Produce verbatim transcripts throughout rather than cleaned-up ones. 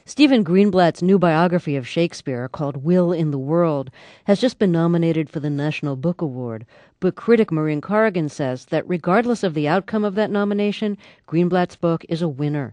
Stephen Greenblatt's new biography of Shakespeare, called Will in the World, has just been nominated for the National Book Award. Book critic Maureen Corrigan says that regardless of the outcome of that nomination, Greenblatt's book is a winner.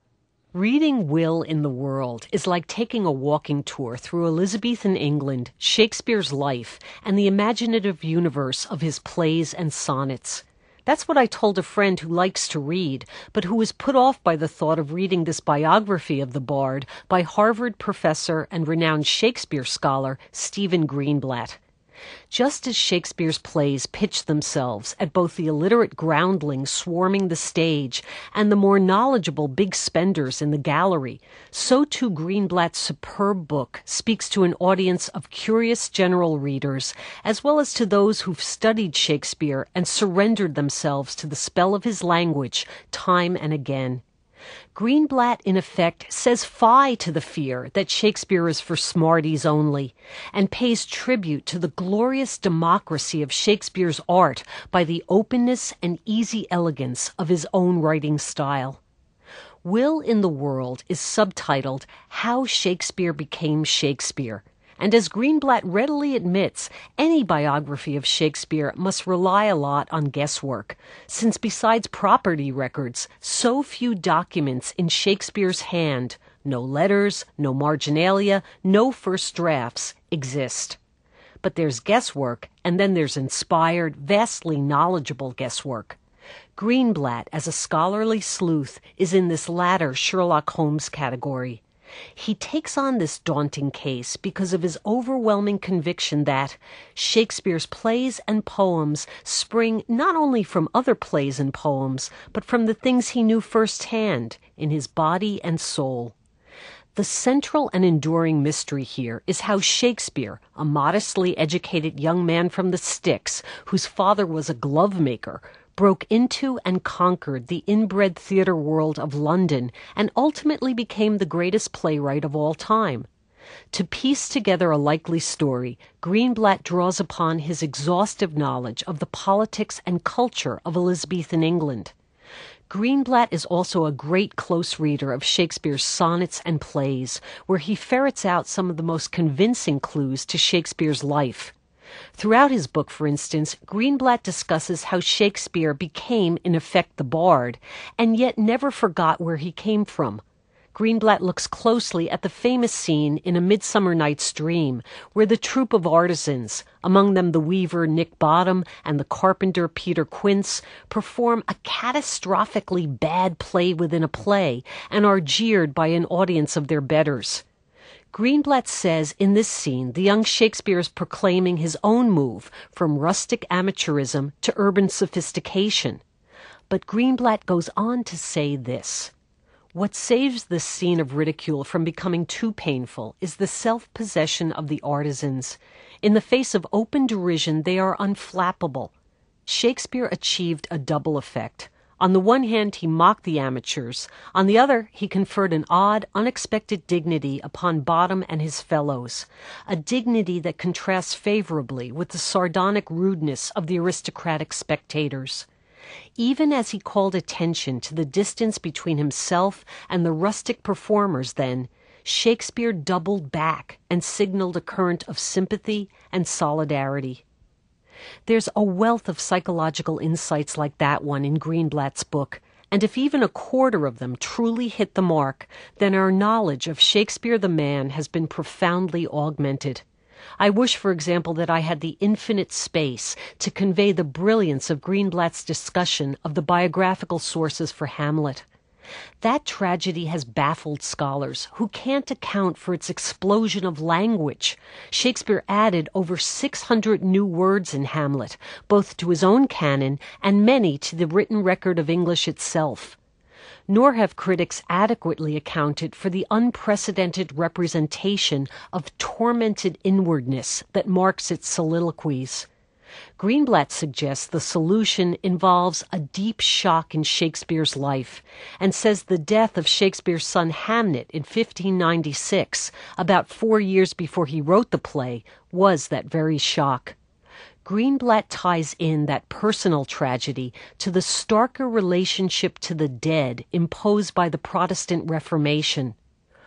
Reading Will in the World is like taking a walking tour through Elizabethan England, Shakespeare's life, and the imaginative universe of his plays and sonnets. That's what I told a friend who likes to read, but who was put off by the thought of reading this biography of the bard by Harvard professor and renowned Shakespeare scholar Stephen Greenblatt. Just as Shakespeare's plays pitch themselves at both the illiterate groundlings swarming the stage and the more knowledgeable big spenders in the gallery, so too Greenblatt's superb book speaks to an audience of curious general readers, as well as to those who've studied Shakespeare and surrendered themselves to the spell of his language time and again. Greenblatt, in effect, says fie to the fear that Shakespeare is for smarties only, and pays tribute to the glorious democracy of Shakespeare's art by the openness and easy elegance of his own writing style. Will in the World is subtitled How Shakespeare Became Shakespeare, and as Greenblatt readily admits, any biography of Shakespeare must rely a lot on guesswork, since besides property records, so few documents in Shakespeare's hand, no letters, no marginalia, no first drafts, exist. But there's guesswork, and then there's inspired, vastly knowledgeable guesswork. Greenblatt, as a scholarly sleuth, is in this latter Sherlock Holmes category. He takes on this daunting case because of his overwhelming conviction that Shakespeare's plays and poems spring not only from other plays and poems, but from the things he knew firsthand in his body and soul. The central and enduring mystery here is how Shakespeare, a modestly educated young man from the sticks, whose father was a glove maker, broke into and conquered the inbred theater world of London and ultimately became the greatest playwright of all time. To piece together a likely story, Greenblatt draws upon his exhaustive knowledge of the politics and culture of Elizabethan England. Greenblatt is also a great close reader of Shakespeare's sonnets and plays, where he ferrets out some of the most convincing clues to Shakespeare's life. Throughout his book, for instance, Greenblatt discusses how Shakespeare became, in effect, the bard, and yet never forgot where he came from. Greenblatt looks closely at the famous scene in A Midsummer Night's Dream, where the troupe of artisans, among them the weaver Nick Bottom and the carpenter Peter Quince, perform a catastrophically bad play within a play and are jeered by an audience of their betters. Greenblatt says in this scene the young Shakespeare is proclaiming his own move from rustic amateurism to urban sophistication. But Greenblatt goes on to say this: what saves this scene of ridicule from becoming too painful is the self-possession of the artisans. In the face of open derision, they are unflappable. Shakespeare achieved a double effect. On the one hand, he mocked the amateurs. On the other, he conferred an odd, unexpected dignity upon Bottom and his fellows, a dignity that contrasts favorably with the sardonic rudeness of the aristocratic spectators. Even as he called attention to the distance between himself and the rustic performers then, Shakespeare doubled back and signaled a current of sympathy and solidarity. There's a wealth of psychological insights like that one in Greenblatt's book, and if even a quarter of them truly hit the mark, then our knowledge of Shakespeare the man has been profoundly augmented. I wish, for example, that I had the infinite space to convey the brilliance of Greenblatt's discussion of the biographical sources for Hamlet. That tragedy has baffled scholars who can't account for its explosion of language. Shakespeare added over six hundred new words in Hamlet, both to his own canon and many to the written record of English itself. Nor have critics adequately accounted for the unprecedented representation of tormented inwardness that marks its soliloquies. Greenblatt suggests the solution involves a deep shock in Shakespeare's life, and says the death of Shakespeare's son Hamnet in fifteen ninety-six, about four years before he wrote the play, was that very shock. Greenblatt ties in that personal tragedy to the starker relationship to the dead imposed by the Protestant Reformation.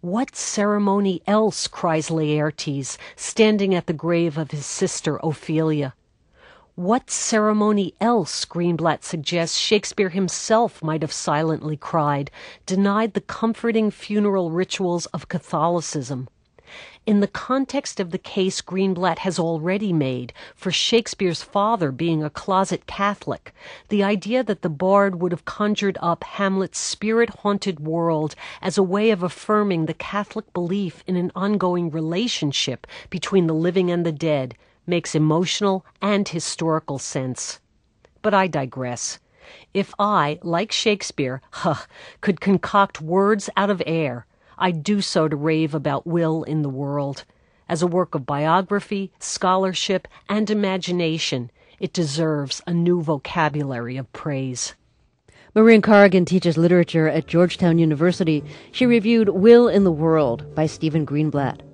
"What ceremony else," cries Laertes, standing at the grave of his sister Ophelia. "What ceremony else," Greenblatt suggests, Shakespeare himself might have silently cried, denied the comforting funeral rituals of Catholicism. In the context of the case Greenblatt has already made for Shakespeare's father being a closet Catholic, the idea that the bard would have conjured up Hamlet's spirit-haunted world as a way of affirming the Catholic belief in an ongoing relationship between the living and the dead makes emotional and historical sense. But I digress. If I, like Shakespeare, huh, could concoct words out of air, I'd do so to rave about Will in the World. As a work of biography, scholarship, and imagination, it deserves a new vocabulary of praise. Maureen Corrigan teaches literature at Georgetown University. She reviewed Will in the World by Stephen Greenblatt.